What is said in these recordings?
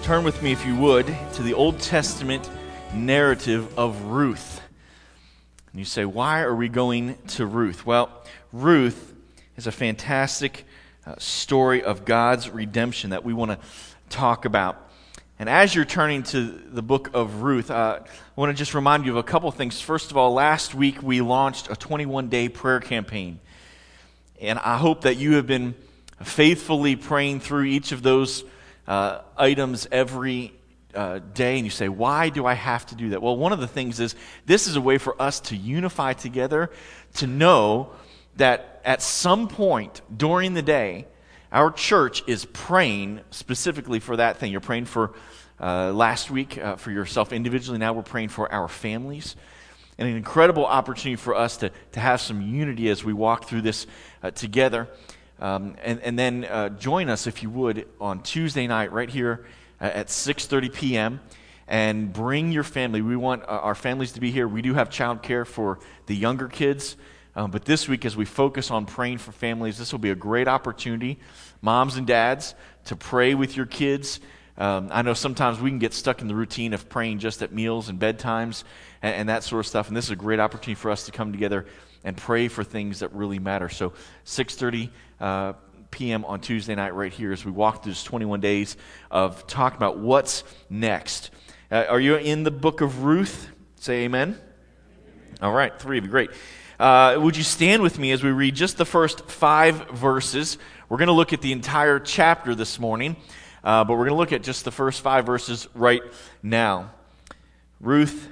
Turn with me, if you would, to the Old Testament narrative of Ruth. And you say, why are we going to Ruth? Well, Ruth is a fantastic story of God's redemption that we want to talk about. And as you're turning to the book of Ruth, I want to just remind you of a couple things. First of all, last week we launched a 21-day prayer campaign. And I hope that you have been faithfully praying through each of those items every day, and you say, why do I have to do that? Well, one of the things is this is a way for us to unify together, to know that at some point during the day, our church is praying specifically for that thing. You're praying for last week for yourself individually. Now we're praying for our families. And an incredible opportunity for us to have some unity as we walk through this together. And then join us, if you would, on Tuesday night right here at 6:30 p.m. and bring your family. We want our families to be here. We do have childcare for the younger kids. But this week, as we focus on praying for families, this will be a great opportunity, moms and dads, to pray with your kids. I know sometimes we can get stuck in the routine of praying just at meals and bedtimes and that sort of stuff. And this is a great opportunity for us to come together and pray for things that really matter. So 6:30 p.m. on Tuesday night right here as we walk through this 21 days of talking about what's next. Are you in the book of Ruth? Say amen. All right, three of you, great. Would you stand with me as we read just the first 5 verses? We're going to look at the entire chapter this morning, but we're going to look at just the first 5 verses right now. Ruth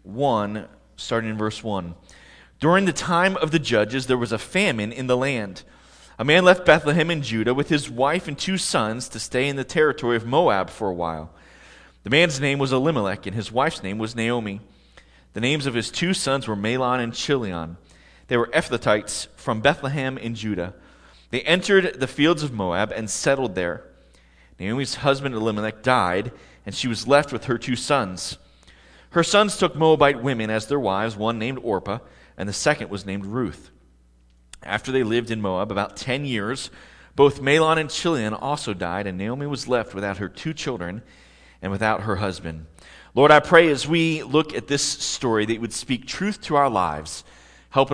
1, starting in verse 1. During the time of the judges, there was a famine in the land. A man left Bethlehem in Judah with his wife and 2 sons to stay in the territory of Moab for a while. The man's name was Elimelech, and his wife's name was Naomi. The names of his 2 sons were Mahlon and Chilion. They were Ephrathites from Bethlehem in Judah. They entered the fields of Moab and settled there. Naomi's husband Elimelech died, and she was left with her 2 sons. Her sons took Moabite women as their wives, one named Orpah, and the second was named Ruth. After they lived in Moab about 10 years, both Mahlon and Chilion also died, and Naomi was left without her 2 children and without her husband. Lord, I pray as we look at this story that you would speak truth to our lives. Help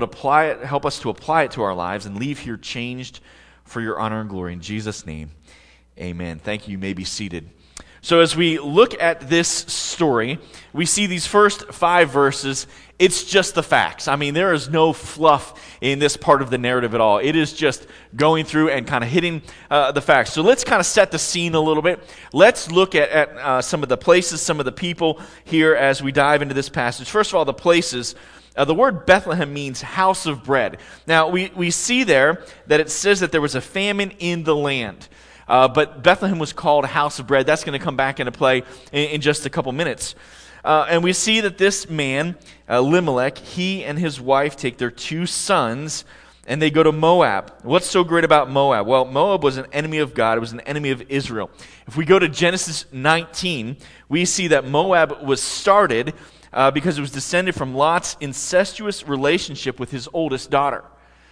us to apply it to our lives and leave here changed for your honor and glory. In Jesus' name, amen. Thank you. You may be seated. So as we look at this story, we see these first 5 verses. It's just the facts. I mean, there is no fluff in this part of the narrative at all. It is just going through and kind of hitting the facts. So let's kind of set the scene a little bit. Let's look at some of the places, some of the people here as we dive into this passage. First of all, the places. The word Bethlehem means house of bread. Now, we see there that it says that there was a famine in the land. But Bethlehem was called house of bread. That's going to come back into play in just a couple minutes. And we see that this man, Elimelech, he and his wife take their 2 sons and they go to Moab. What's so great about Moab? Well, Moab was an enemy of God. It was an enemy of Israel. If we go to Genesis 19, we see that Moab was started because it was descended from Lot's incestuous relationship with his oldest daughter.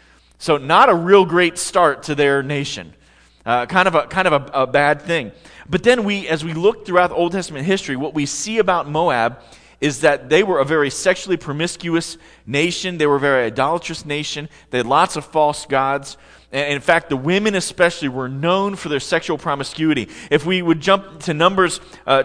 So not a real great start to their nation. Kind of a bad thing. But then as we look throughout Old Testament history, what we see about Moab is that they were a very sexually promiscuous nation. They were a very idolatrous nation. They had lots of false gods. And in fact, the women especially were known for their sexual promiscuity. If we would jump to Numbers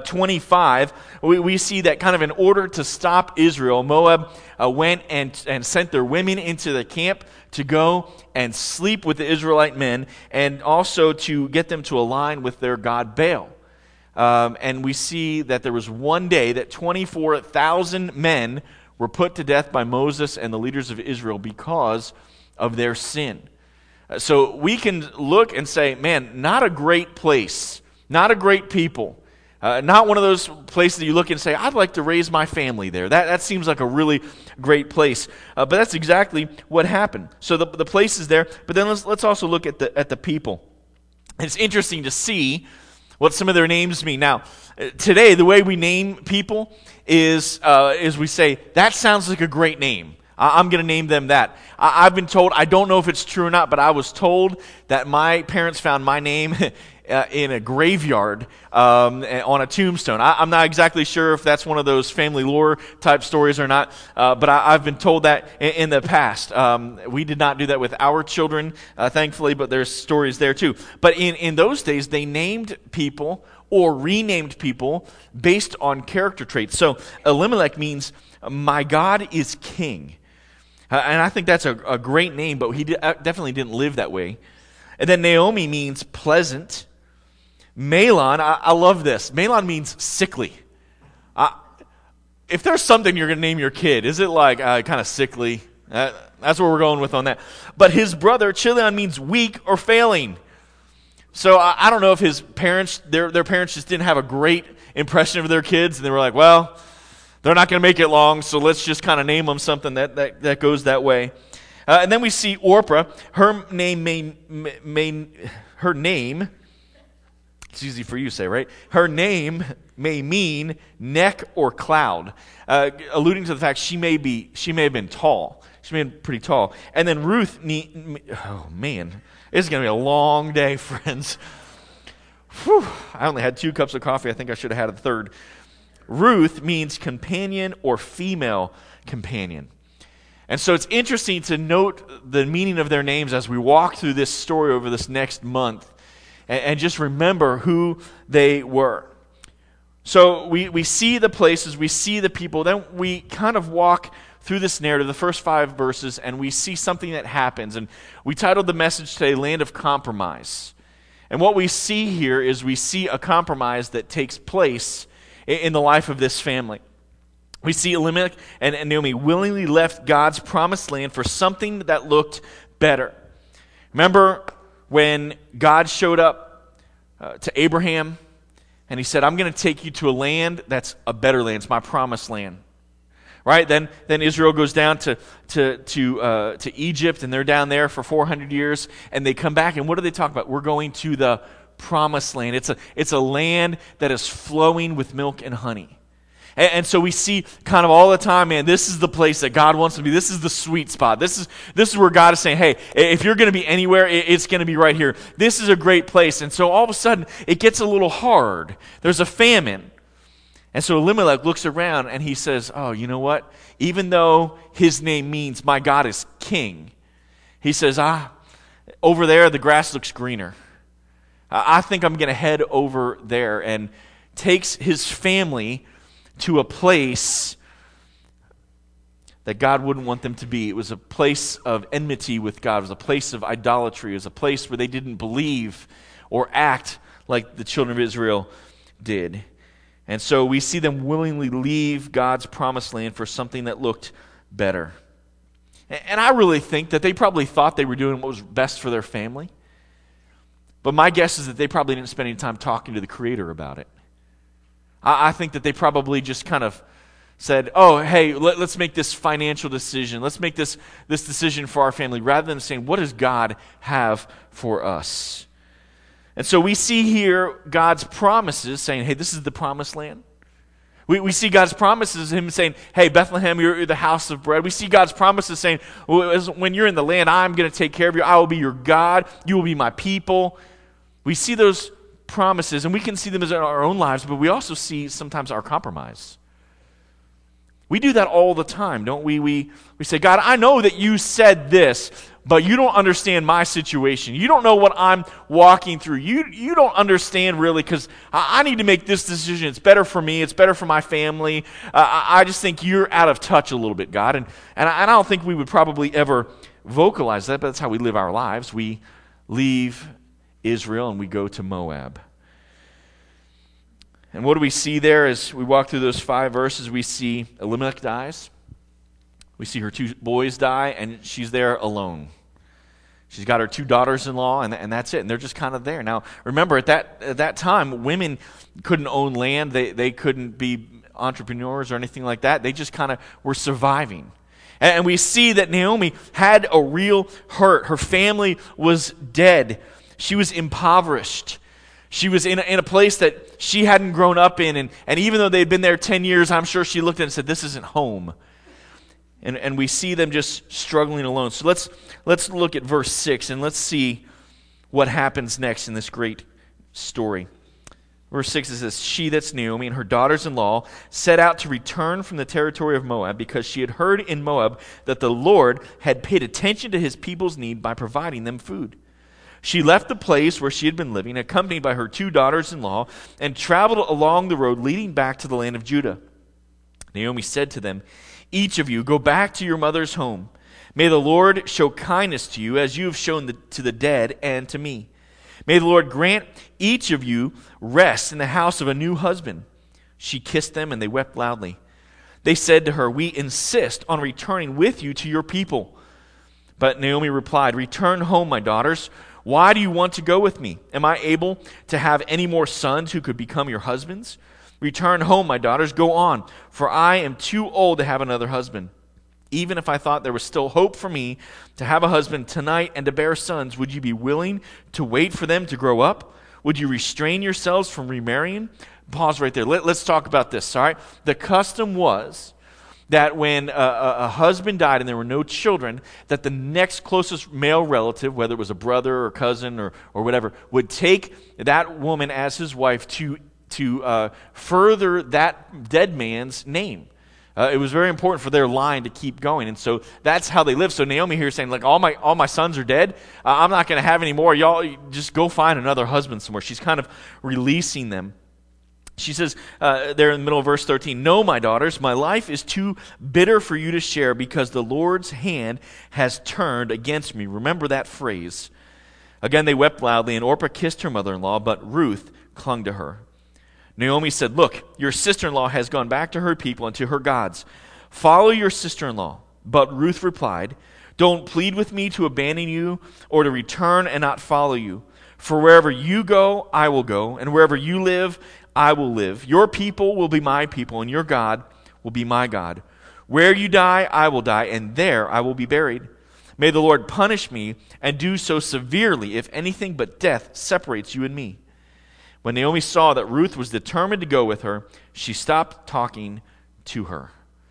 25, we see that kind of in order to stop Israel, Moab went and sent their women into the camp to go and sleep with the Israelite men and also to get them to align with their god Baal. And we see that there was one day that 24,000 men were put to death by Moses and the leaders of Israel because of their sin. So we can look and say, man, not a great place, not a great people, not one of those places that you look and say, I'd like to raise my family there. That seems like a really great place. But that's exactly what happened. So the place is there, but then let's also look at the people. And it's interesting to see what some of their names mean. Now, today, the way we name people is we say, that sounds like a great name. I'm going to name them that. I've been told, I don't know if it's true or not, but I was told that my parents found my name in a graveyard on a tombstone. I'm not exactly sure if that's one of those family lore type stories or not, but I've been told that in the past. We did not do that with our children, thankfully, but there's stories there too. But in those days, they named people or renamed people based on character traits. So Elimelech means, my God is king. And I think that's a great name, but he definitely didn't live that way. And then Naomi means pleasant. Mahlon, I love this. Mahlon means sickly. If there's something you're going to name your kid, is it like kind of sickly? That's what we're going with on that. But his brother, Chilion, means weak or failing. So I don't know if his parents, their parents just didn't have a great impression of their kids, and they were like, well, they're not going to make it long, so let's just kind of name them something that goes that way. And then we see Orpah. Her name it's easy for you to say, right? Her name may mean neck or cloud, alluding to the fact she may have been tall. She may have been pretty tall. And then Ruth, oh man, this is going to be a long day, friends. Whew, I only had 2 cups of coffee. I think I should have had a third. Ruth means companion or female companion. And so it's interesting to note the meaning of their names as we walk through this story over this next month and just remember who they were. So we see the places, we see the people, then we kind of walk through this narrative, the first 5 verses, and we see something that happens. And we titled the message today, Land of Compromise. And what we see here is we see a compromise that takes place in the life of this family. We see Elimelech and Naomi willingly left God's promised land for something that looked better. Remember when God showed up to Abraham and he said, I'm going to take you to a land that's a better land. It's my promised land. Right? Then Israel goes down to Egypt, and they're down there for 400 years, and they come back, and what do they talk about? We're going to the promised land. It's a land that is flowing with milk and honey. And so we see kind of all the time, man, this is the place that God wants to be. This is the sweet spot. This is where God is saying, hey, if you're going to be anywhere, it's going to be right here. This is a great place. And so all of a sudden, it gets a little hard. There's a famine. And so Elimelech looks around and he says, oh, you know what? Even though his name means my God is king, he says, over there the grass looks greener. I think I'm going to head over there, and takes his family to a place that God wouldn't want them to be. It was a place of enmity with God. It was a place of idolatry. It was a place where they didn't believe or act like the children of Israel did. And so we see them willingly leave God's promised land for something that looked better. And I really think that they probably thought they were doing what was best for their family. But my guess is that they probably didn't spend any time talking to the Creator about it. I think that they probably just kind of said, oh, hey, let's make this financial decision. Let's make this decision for our family, rather than saying, what does God have for us? And so we see here God's promises saying, hey, this is the promised land. We see God's promises, him saying, hey, Bethlehem, you're the house of bread. We see God's promises saying, when you're in the land, I'm going to take care of you. I will be your God. You will be my people. We see those promises, and we can see them as in our own lives, but we also see sometimes our compromise. We do that all the time, don't we? We say, God, I know that you said this, but you don't understand my situation. You don't know what I'm walking through. You don't understand really, because I need to make this decision. It's better for me. It's better for my family. I just think you're out of touch a little bit, God. And I don't think we would probably ever vocalize that, but that's how we live our lives. We leave Israel and we go to Moab. And what do we see there as we walk through those 5 verses? We see Elimelech dies. We see her 2 boys die, and she's there alone. She's got her 2 daughters-in-law, and that's it. And they're just kind of there. Now, remember, at that time, women couldn't own land. They couldn't be entrepreneurs or anything like that. They just kind of were surviving. And we see that Naomi had a real hurt. Her family was dead. She was impoverished. She was in a place that she hadn't grown up in, and even though they'd been there 10 years, I'm sure she looked at it and said, this isn't home. And we see them just struggling alone. So let's look at verse 6, and let's see what happens next in this great story. Verse 6, it says, she, that's Naomi, and her daughters-in-law set out to return from the territory of Moab because she had heard in Moab that the Lord had paid attention to his people's need by providing them food. She left the place where she had been living, accompanied by her 2 daughters-in-law, and traveled along the road leading back to the land of Judah. Naomi said to them, each of you go back to your mother's home. May the Lord show kindness to you as you have shown to the dead and to me. May the Lord grant each of you rest in the house of a new husband. She kissed them, and they wept loudly. They said to her, we insist on returning with you to your people. But Naomi replied, return home, my daughters. Why do you want to go with me? Am I able to have any more sons who could become your husbands? Return home, my daughters. Go on, for I am too old to have another husband. Even if I thought there was still hope for me to have a husband tonight and to bear sons, would you be willing to wait for them to grow up? Would you restrain yourselves from remarrying? Pause right there. Let's talk about this, all right? The custom was that when a husband died and there were no children, that the next closest male relative, whether it was a brother or cousin or whatever, would take that woman as his wife to further that dead man's name. It was very important for their line to keep going, and so that's how they lived. So Naomi here is saying, like, all my sons are dead. I'm not going to have any more. Y'all just go find another husband somewhere. She's kind of releasing them. She says there in the middle of verse 13, no, my daughters, my life is too bitter for you to share because the Lord's hand has turned against me. Remember that phrase. Again, they wept loudly, and Orpah kissed her mother-in-law, but Ruth clung to her. Naomi said, look, your sister-in-law has gone back to her people and to her gods. Follow your sister-in-law. But Ruth replied, don't plead with me to abandon you or to return and not follow you. For wherever you go, I will go, and wherever you live, I will live. Your people will be my people, and your God will be my God. Where you die, I will die, and there I will be buried. May the Lord punish me and do so severely if anything but death separates you and me. When Naomi saw that Ruth was determined to go with her, she stopped talking to her.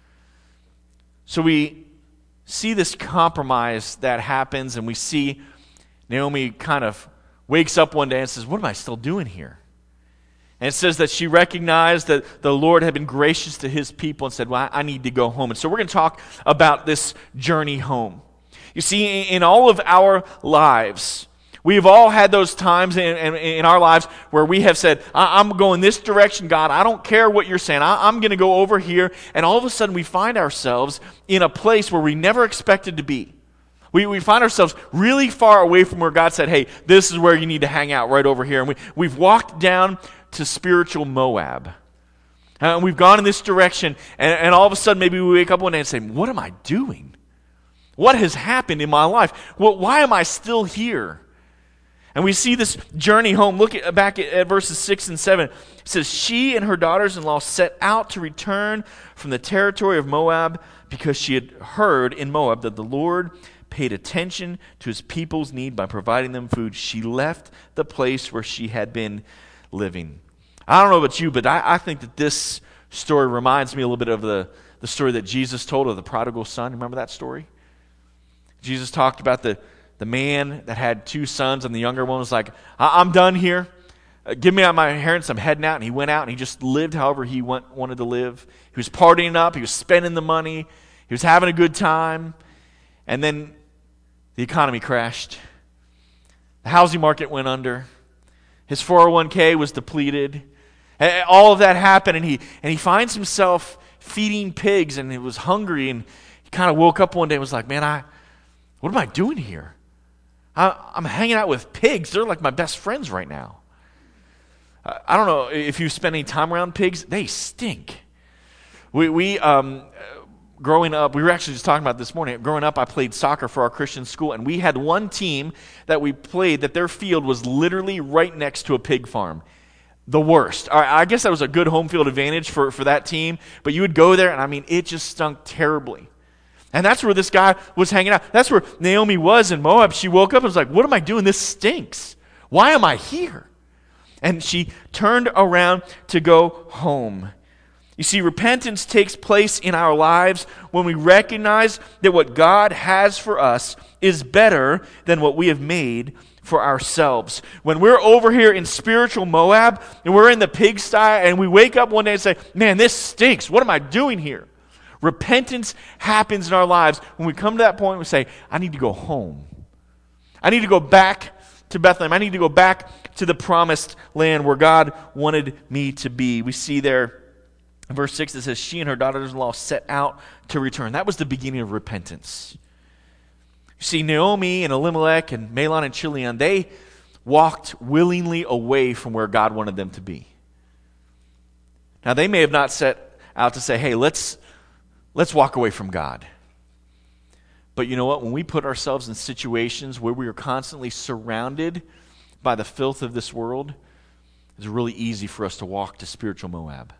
So we see this compromise that happens, and we see Naomi kind of wakes up one day and says, what am I still doing here? And it says that she recognized that the Lord had been gracious to his people and said, well, I need to go home. And so we're going to talk about this journey home. You see, in all of our lives, we've all had those times in our lives where we have said, I'm going this direction, God. I don't care what you're saying. I'm going to go over here. And all of a sudden we find ourselves in a place where we never expected to be. We find ourselves really far away from where God said, hey, this is where you need to hang out, right over here. And we've walked down to spiritual Moab. And we've gone in this direction. And all of a sudden maybe we wake up one day and say, what am I doing? What has happened in my life? Well, why am I still here? And we see this journey home. Look back at verses 6 and 7. It says, she and her daughters-in-law set out to return from the territory of Moab because she had heard in Moab that the Lord paid attention to his people's need by providing them food. She left the place where she had been living. I don't know about you, but I think that this story reminds me a little bit of the story that Jesus told of the prodigal son. Remember that story? Jesus talked about the man that had 2 sons, and the younger one was like, I'm done here. Give me out my inheritance. I'm heading out. And he went out and he just lived however he wanted to live. He was partying up. He was spending the money. He was having a good time. And then the economy crashed. The housing market went under. His 401k was depleted. All of that happened, and he finds himself feeding pigs, and he was hungry, and he kind of woke up one day and was like, man, what am I doing here? I'm hanging out with pigs. They're like my best friends right now. I don't know if you spend any time around pigs. They stink. We growing up, we were actually just talking about this morning. Growing up, I played soccer for our Christian school, and we had one team that we played that their field was literally right next to a pig farm. The worst. I guess that was a good home field advantage for that team, but you would go there, and I mean, it just stunk terribly. And that's where this guy was hanging out. That's where Naomi was in Moab. She woke up and was like, what am I doing? This stinks. Why am I here? And she turned around to go home. You see, repentance takes place in our lives when we recognize that what God has for us is better than what we have made for ourselves. When we're over here in spiritual Moab and we're in the pigsty and we wake up one day and say, man, this stinks. What am I doing here? Repentance happens in our lives when we come to that point and we say, I need to go home. I need to go back to Bethlehem. I need to go back to the promised land where God wanted me to be. We see there in verse 6 it says, she and her daughters-in-law set out to return. That was the beginning of repentance. You see, Naomi and Elimelech and Mahlon and Chilion, they walked willingly away from where God wanted them to be. Now, they may have not set out to say, hey, let's walk away from God. But you know what? When we put ourselves in situations where we are constantly surrounded by the filth of this world, it's really easy for us to walk to spiritual Moab.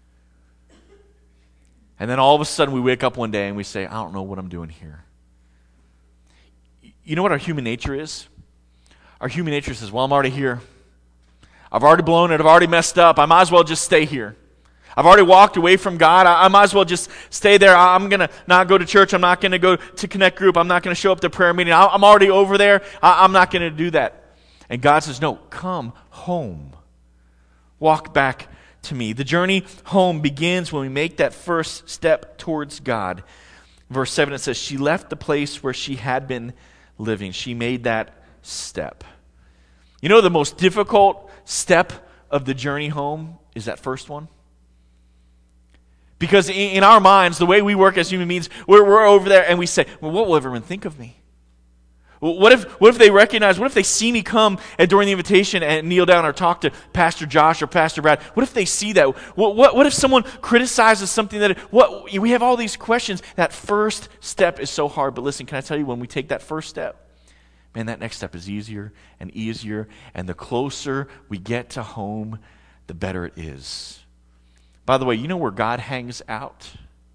And then all of a sudden we wake up one day and we say, I don't know what I'm doing here. You know what our human nature is? Our human nature says, well, I'm already here. I've already blown it. I've already messed up. I might as well just stay here. I've already walked away from God. I might as well just stay there. I'm going to not go to church. I'm not going to go to Connect Group. I'm not going to show up to prayer meeting. I'm already over there. I'm not going to do that. And God says, no, come home. Walk back to me. The journey home begins when we make that first step towards God. Verse 7, it says, she left the place where she had been living. She made that step. You know, the most difficult step of the journey home is that first one. Because in our minds, the way we work as human beings, we're over there and we say, well, what will everyone think of me? What if they recognize, what if they see me come and during the invitation and kneel down or talk to Pastor Josh or Pastor Brad? What if they see that? What if someone criticizes something we have all these questions. That first step is so hard. But listen, can I tell you, when we take that first step, man, that next step is easier and easier. And the closer we get to home, the better it is. By the way, you know where God hangs out?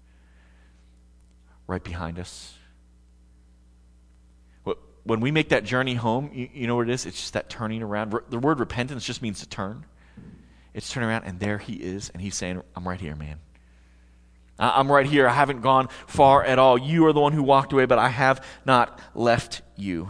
Right behind us. When we make that journey home, you know what it is? It's just that turning around. The word repentance just means to turn. It's turning around, and there he is, and he's saying, I'm right here, man. I'm right here. I haven't gone far at all. You are the one who walked away, but I have not left you.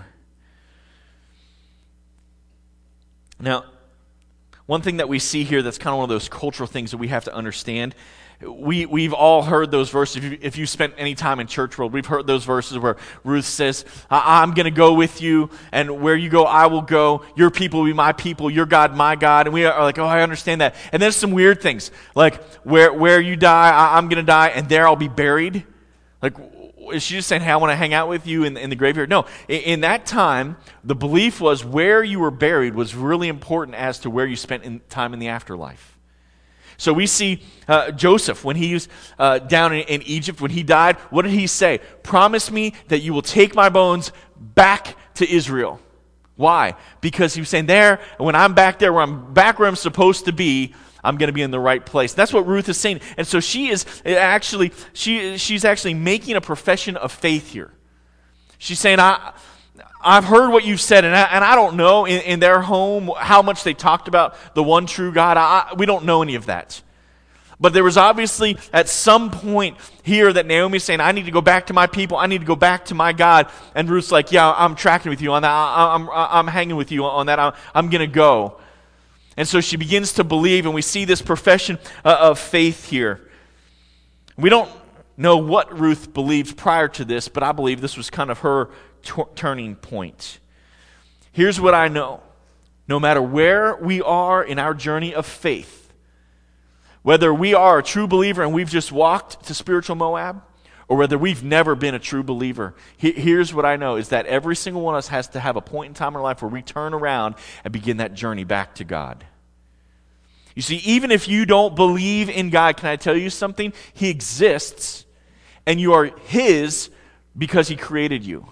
Now, one thing that we see here that's kind of one of those cultural things that we have to understand, we've all heard those verses. If you spent any time in church world, we've heard those verses where Ruth says, I'm going to go with you, and where you go, I will go. Your people will be my people, your God, my God. And we are like, oh, I understand that. And there's some weird things, like where you die, I'm going to die, and there I'll be buried. Like, is she just saying, hey, I want to hang out with you in the graveyard? No. In that time, the belief was where you were buried was really important as to where you spent time in the afterlife. So we see Joseph, when he was down in Egypt, when he died, what did he say? Promise me that you will take my bones back to Israel. Why? Because he was saying there, when I'm back there, where I'm supposed to be, I'm going to be in the right place. That's what Ruth is saying. And so she's actually making a profession of faith here. She's saying, I've heard what you've said, and I don't know in their home how much they talked about the one true God. We don't know any of that. But there was obviously at some point here that Naomi's saying, I need to go back to my people. I need to go back to my God. And Ruth's like, yeah, I'm tracking with you on that. I'm hanging with you on that. I'm going to go. And so she begins to believe, and we see this profession of faith here. We don't know what Ruth believed prior to this, but I believe this was kind of her turning point. Here's what I know. No matter where we are in our journey of faith, whether we are a true believer and we've just walked to spiritual Moab, or whether we've never been a true believer, here's what I know, is that every single one of us has to have a point in time in our life where we turn around and begin that journey back to God. You see, even if you don't believe in God, can I tell you something? He exists, and you are His because He created you.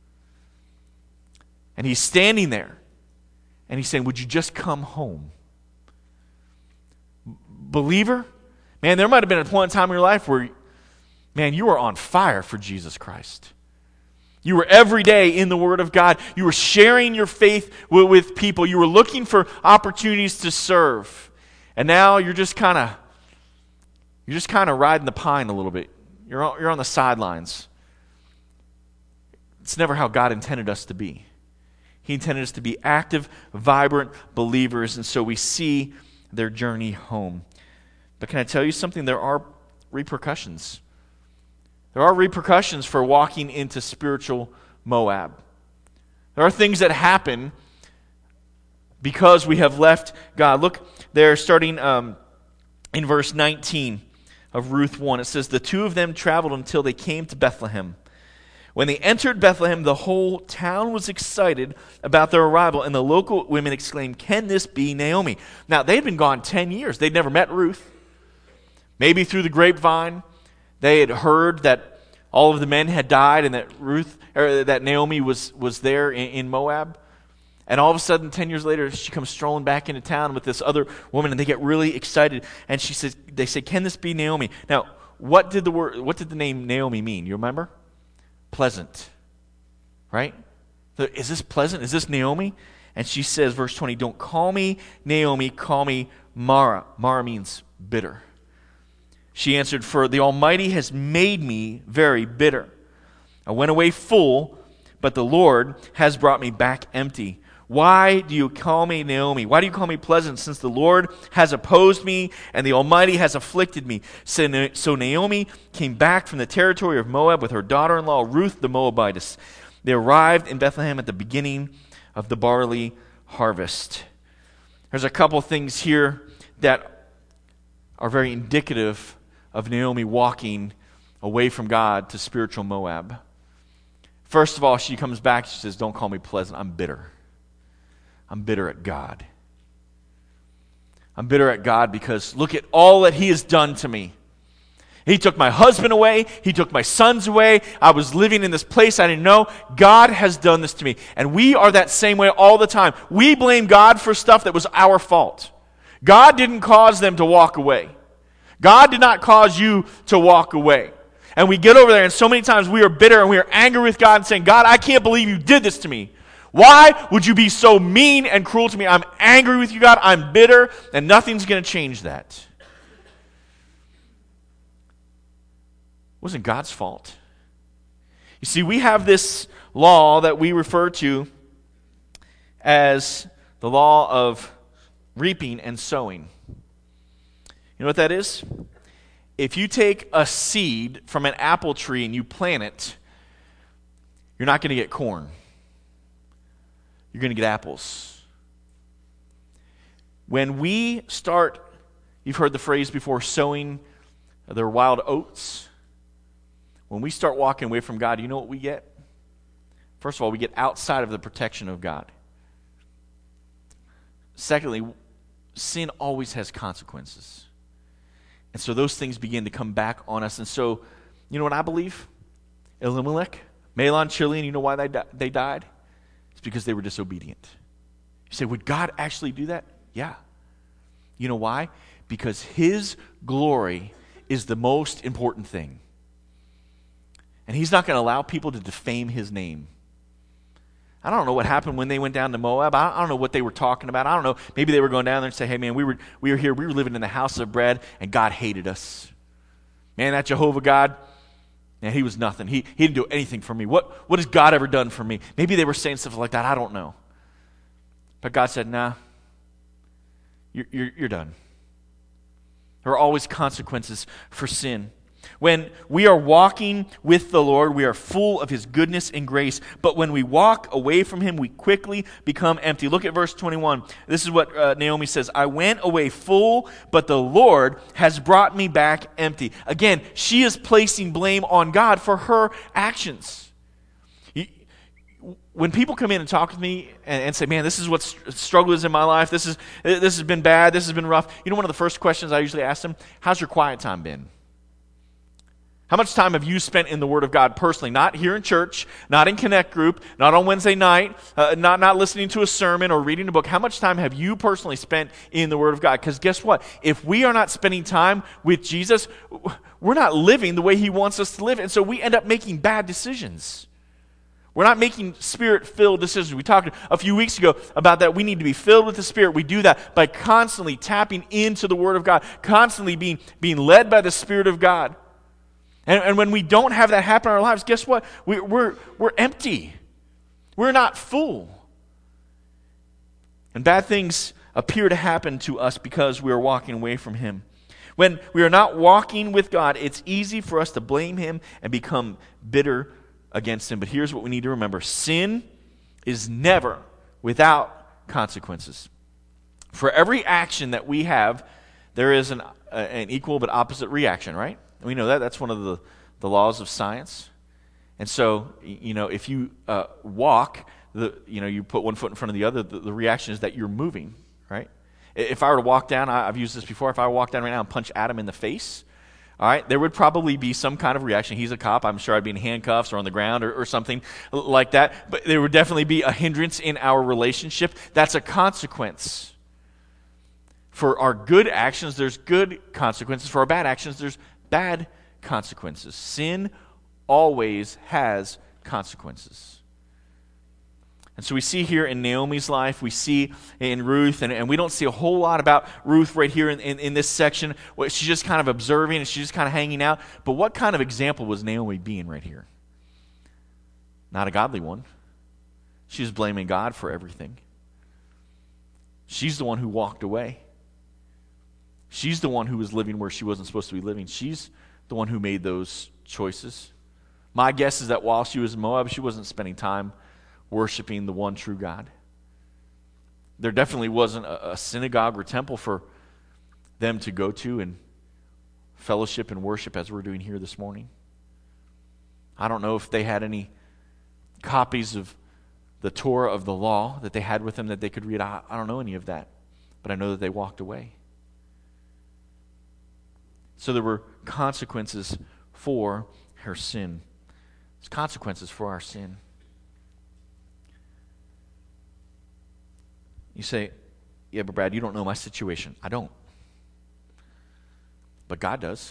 And He's standing there, and He's saying, would you just come home? Believer, man, there might have been a point in time in your life where, man, you were on fire for Jesus Christ. You were every day in the Word of God. You were sharing your faith with people. You were looking for opportunities to serve. And now you're just kind of riding the pine a little bit. You're on the sidelines. It's never how God intended us to be. He intended us to be active, vibrant believers, and so we see their journey home. But can I tell you something? There are repercussions. There are repercussions for walking into spiritual Moab. There are things that happen because we have left God. Look there, starting in verse 19 of Ruth 1. It says, "The two of them traveled until they came to Bethlehem. When they entered Bethlehem, the whole town was excited about their arrival, and the local women exclaimed, 'Can this be Naomi?'" Now, they'd been gone 10 years. They'd never met Ruth. Maybe through the grapevine, they had heard that all of the men had died and that Naomi was there in Moab. And all of a sudden, 10 years later, she comes strolling back into town with this other woman, and they get really excited. And they say, "Can this be Naomi?" Now, what did the name Naomi mean? You remember? Pleasant. Right? So, is this pleasant? Is this Naomi? And she says, verse 20, "Don't call me Naomi, call me Mara." Mara means bitter. She answered, "For the Almighty has made me very bitter. I went away full, but the Lord has brought me back empty. Why do you call me Naomi? Why do you call me pleasant, since the Lord has opposed me and the Almighty has afflicted me?" So Naomi came back from the territory of Moab with her daughter-in-law, Ruth the Moabitess. They arrived in Bethlehem at the beginning of the barley harvest. There's a couple things here that are very indicative of Naomi walking away from God to spiritual Moab. First of all, she comes back, she says, "Don't call me pleasant, I'm bitter. I'm bitter at God. I'm bitter at God because look at all that He has done to me. He took my husband away. He took my sons away. I was living in this place I didn't know. God has done this to me." And we are that same way all the time. We blame God for stuff that was our fault. God didn't cause them to walk away. God did not cause you to walk away. And we get over there, and so many times we are bitter and we are angry with God and saying, "God, I can't believe you did this to me. Why would you be so mean and cruel to me? I'm angry with you, God. I'm bitter, and nothing's going to change that." It wasn't God's fault. You see, we have this law that we refer to as the law of reaping and sowing. You know what that is? If you take a seed from an apple tree and you plant it, you're not going to get corn. You're going to get apples. When we start, you've heard the phrase before, sowing their wild oats. When we start walking away from God, you know what we get? First of all, we get outside of the protection of God. Secondly, sin always has consequences. And so those things begin to come back on us. And so, you know what I believe? Elimelech, Mahlon, Chilion, you know why they died? It's because they were disobedient. You say, would God actually do that? Yeah. You know why? Because His glory is the most important thing. And He's not going to allow people to defame His name. I don't know what happened when they went down to Moab. I don't know what they were talking about. I don't know. Maybe they were going down there and say, "Hey, man, we were here. We were living in the house of bread, and God hated us. Man, that Jehovah God, man, He was nothing. He didn't do anything for me. What has God ever done for me?" Maybe they were saying stuff like that. I don't know. But God said, "Nah, you're done." There are always consequences for sin. When we are walking with the Lord, we are full of His goodness and grace. But when we walk away from Him, we quickly become empty. Look at verse 21. This is what Naomi says. "I went away full, but the Lord has brought me back empty." Again, she is placing blame on God for her actions. When people come in and talk with me and say, "Man, this is what struggle is in my life. This has been bad. This has been rough." You know, one of the first questions I usually ask them, "How's your quiet time been? How much time have you spent in the Word of God personally? Not here in church, not in Connect Group, not on Wednesday night, not listening to a sermon or reading a book. How much time have you personally spent in the Word of God?" Because guess what? If we are not spending time with Jesus, we're not living the way He wants us to live. And so we end up making bad decisions. We're not making Spirit-filled decisions. We talked a few weeks ago about that. We need to be filled with the Spirit. We do that by constantly tapping into the Word of God, constantly being led by the Spirit of God. And when we don't have that happen in our lives, guess what? We're empty. We're not full. And bad things appear to happen to us because we are walking away from Him. When we are not walking with God, it's easy for us to blame Him and become bitter against Him. But here's what we need to remember. Sin is never without consequences. For every action that we have, there is an equal but opposite reaction, right? We know that. That's one of the laws of science. And so, if you walk, you put one foot in front of the other, the reaction is that you're moving, right? If I were to walk down, I've used this before, if I walk down right now and punch Adam in the face, all right, there would probably be some kind of reaction. He's a cop. I'm sure I'd be in handcuffs or on the ground or something like that. But there would definitely be a hindrance in our relationship. That's a consequence. For our good actions, there's good consequences. For our bad actions, there's bad consequences. Sin always has consequences. And so we see here in Naomi's life, we see in Ruth, and we don't see a whole lot about Ruth right here in this section. She's just kind of observing and she's just kind of hanging out. But what kind of example was Naomi being right here? Not a godly one. She was blaming God for everything. She's the one who walked away. She's the one who was living where she wasn't supposed to be living. She's the one who made those choices. My guess is that while she was in Moab, she wasn't spending time worshiping the one true God. There definitely wasn't a synagogue or temple for them to go to and fellowship and worship as we're doing here this morning. I don't know if they had any copies of the Torah of the law that they had with them that they could read. I don't know any of that, but I know that they walked away. So there were consequences for her sin. There's consequences for our sin. You say, yeah, but Brad, you don't know my situation. I don't. But God does.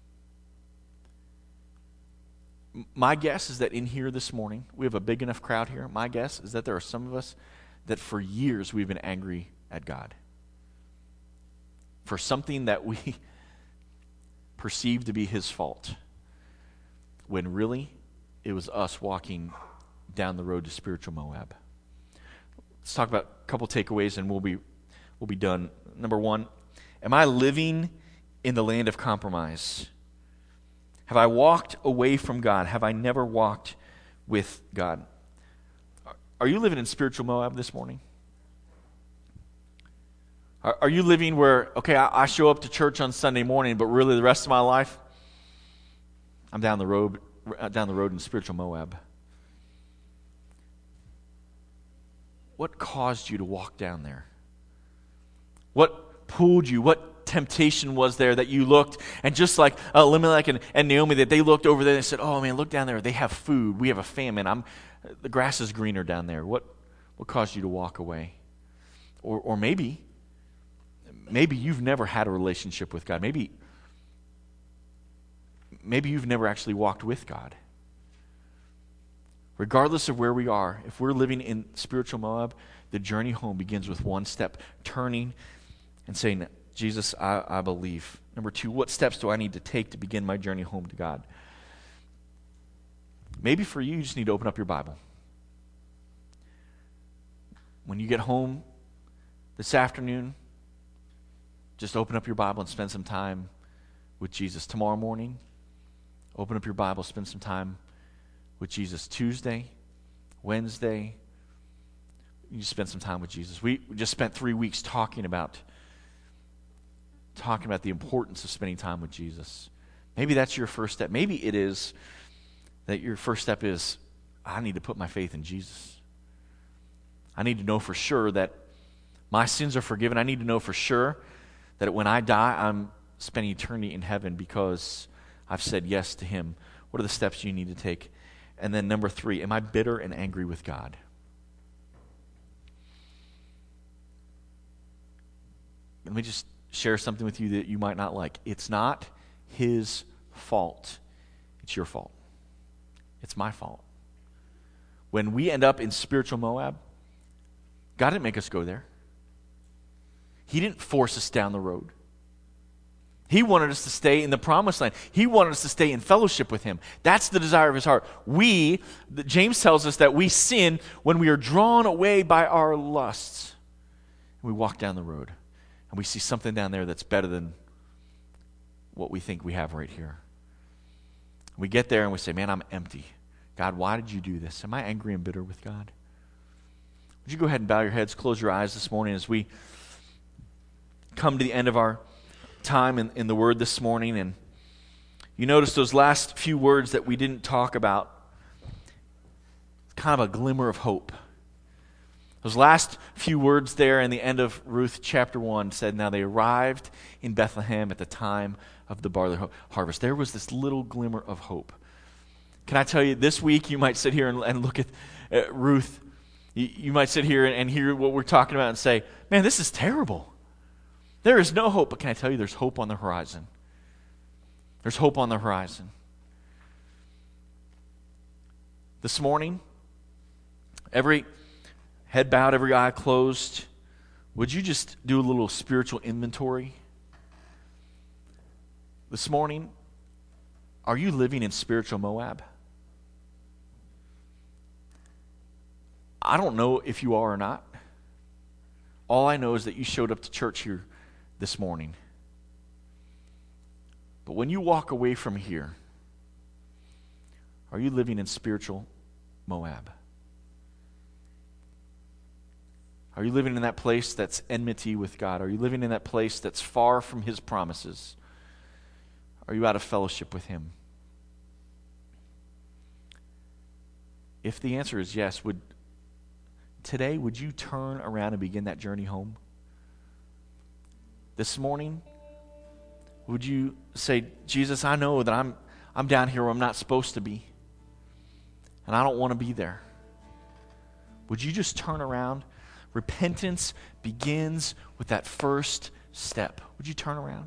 My guess is that in here this morning, we have a big enough crowd here. My guess is that there are some of us that for years we've been angry at God for something that we perceived to be His fault, when really it was us walking down the road to spiritual Moab. Let's talk about a couple takeaways and we'll be done. Number one, am I living in the land of compromise? Have I walked away from God? Have I never walked with God? Are you living in spiritual Moab this morning? Are you living where, okay, I show up to church on Sunday morning, but really the rest of my life, I'm down the road in spiritual Moab? What caused you to walk down there? What pulled you? What temptation was there that you looked, and just like Elimelech and Naomi, that they looked over there and they said, oh man, look down there. They have food. We have a famine. The grass is greener down there. What caused you to walk away? Or maybe you've never had a relationship with God. Maybe you've never actually walked with God. Regardless of where we are, if we're living in spiritual Moab, the journey home begins with one step, turning and saying, Jesus, I believe. Number two, what steps do I need to take to begin my journey home to God? Maybe for you, you just need to open up your Bible. When you get home this afternoon, just open up your Bible and spend some time with Jesus. Tomorrow morning, open up your Bible, spend some time with Jesus. Tuesday, Wednesday, you spend some time with Jesus. We just spent 3 weeks talking about the importance of spending time with Jesus. Maybe that's your first step. Maybe it is that your first step is, I need to put my faith in Jesus. I need to know for sure that my sins are forgiven. I need to know for sure that when I die, I'm spending eternity in heaven because I've said yes to Him. What are the steps you need to take? And then number three, am I bitter and angry with God? Let me just share something with you that you might not like. It's not His fault. It's your fault. It's my fault. When we end up in spiritual Moab, God didn't make us go there. He didn't force us down the road. He wanted us to stay in the promised land. He wanted us to stay in fellowship with Him. That's the desire of His heart. James tells us that we sin when we are drawn away by our lusts. we walk down the road, and we see something down there that's better than what we think we have right here. We get there and we say, man, I'm empty. God, why did you do this? Am I angry and bitter with God? Would you go ahead and bow your heads, close your eyes this morning as we come to the end of our time in the Word this morning. And you notice those last few words that we didn't talk about, kind of a glimmer of hope. Those last few words there in the end of Ruth chapter 1 said, now they arrived in Bethlehem at the time of the barley harvest. There was this little glimmer of hope. Can I tell you, this week you might sit here and look at Ruth. You might sit here and hear what we're talking about and say, man, this is terrible. There is no hope. But can I tell you, there's hope on the horizon. There's hope on the horizon. This morning, every head bowed, every eye closed, would you just do a little spiritual inventory? This morning, are you living in spiritual Moab? I don't know if you are or not. All I know is that you showed up to church here this morning. But when you walk away from here, are you living in spiritual Moab? Are you living in that place that's enmity with God? Are you living in that place that's far from His promises? Are you out of fellowship with Him? If the answer is yes, would you turn around and begin that journey home? This morning, would you say, Jesus, I know that I'm down here where I'm not supposed to be, and I don't want to be there. Would you just turn around? Repentance begins with that first step. Would you turn around?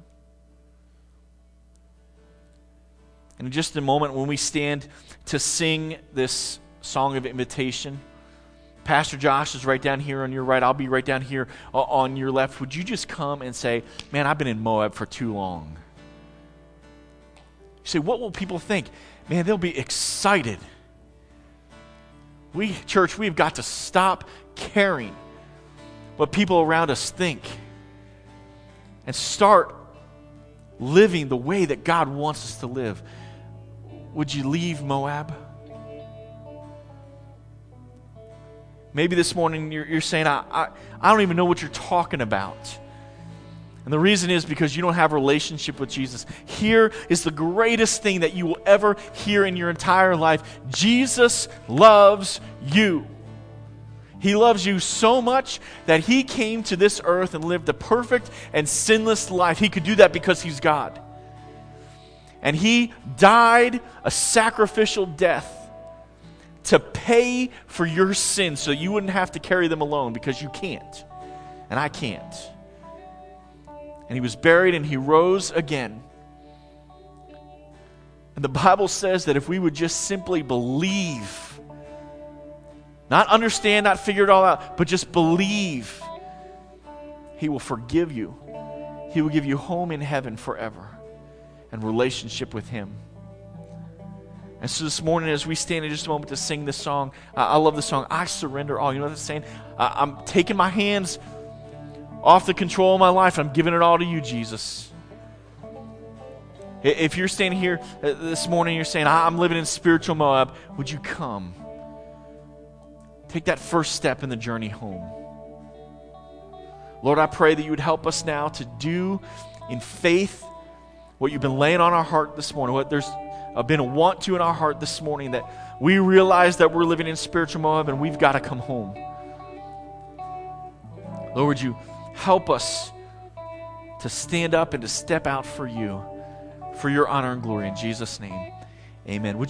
And in just a moment, when we stand to sing this song of invitation, Pastor Josh is right down here on your right. I'll be right down here on your left. Would you just come and say, man, I've been in Moab for too long. You say, what will people think? Man, they'll be excited. Church, we've got to stop caring what people around us think and start living the way that God wants us to live. Would you leave Moab? Maybe this morning you're saying, I don't even know what you're talking about. And the reason is because you don't have a relationship with Jesus. Here is the greatest thing that you will ever hear in your entire life. Jesus loves you. He loves you so much that He came to this earth and lived a perfect and sinless life. He could do that because He's God. And He died a sacrificial death to pay for your sins so you wouldn't have to carry them alone, because you can't. And I can't. And He was buried and He rose again. And the Bible says that if we would just simply believe, not understand, not figure it all out, but just believe, He will forgive you. He will give you home in heaven forever and relationship with Him. And so this morning, as we stand in just a moment to sing this song, I love the song, I Surrender All. You know what it's saying? I'm taking my hands off the control of my life. I'm giving it all to you, Jesus. If you're standing here this morning, you're saying, I'm living in spiritual Moab, would you come? Take that first step in the journey home. Lord, I pray that you would help us now to do in faith what you've been laying on our heart this morning, what there's been a want to in our heart this morning, that we realize that we're living in spiritual Moab and we've got to come home. Lord, would you help us to stand up and to step out for you, for your honor and glory. In Jesus' name, amen.